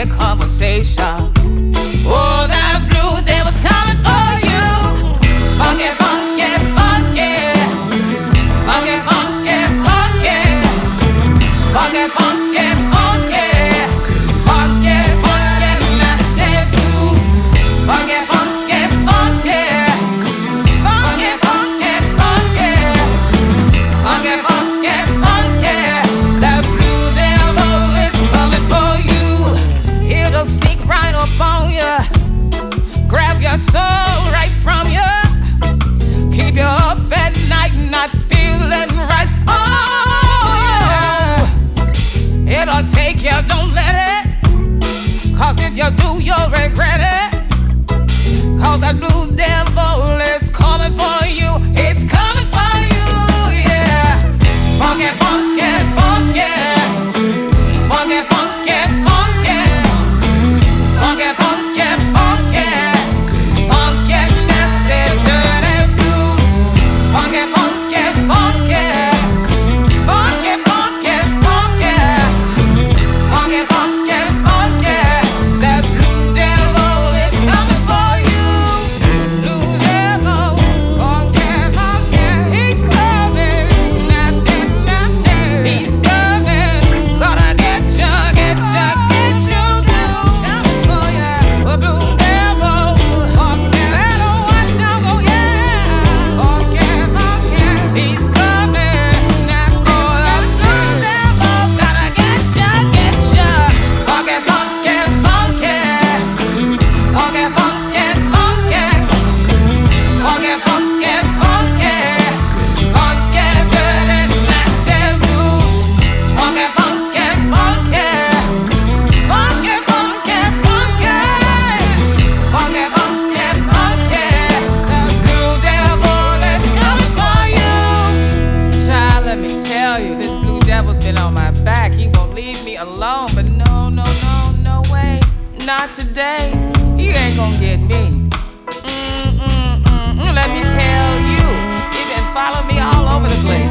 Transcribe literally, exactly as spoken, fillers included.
conversation. Oh, that blue day was coming for you. Funky, funky, funky. Funky, funky, funky. Funky, funky, funky. Funky, funky, nasty blues. Funky, funky, funky. Funky, funky, funky. Funky, funky, funky. That blue devil is coming for you. It'll sneak right up on you, grab your soul right from you, keep you up at night not feeling right. Oh, it'll take you, don't let it, cause if you do you'll regret it, cause that blue devil is coming for you. It's coming for you, yeah. Funky, funky, funky. Funky, funky, funky. Funky, funky, funky. Funky, nasty, dirty blues. Funky, funky, funky. Funky, funky, funky. Funky, funky, funky. That blue devil is coming for you. Blue devil, funky, funky. He's coming, nasty, nasty. He's coming, gonna get you, get you, get you, blue. Coming for ya, the blue devil. Funky, better watch out, oh yeah. Funky, funky. He's coming, nasty, nasty. Blue devil's gonna get you, get you. Funky, funky, funky. Funky, funky, funky. Funky, funky, funky. Funky, dirty, nasty blues. Funky, funky, funky. Funky, funky, funky. Funky, funky, funky. The blue devil is coming for you. Child, let me tell you, this blue devil's been on my back. He won't leave me alone, but no, no, no, no way. Not today. He ain't gonna get me. Mm, mm, mm, mm. Let me tell you, he been following me all over the place.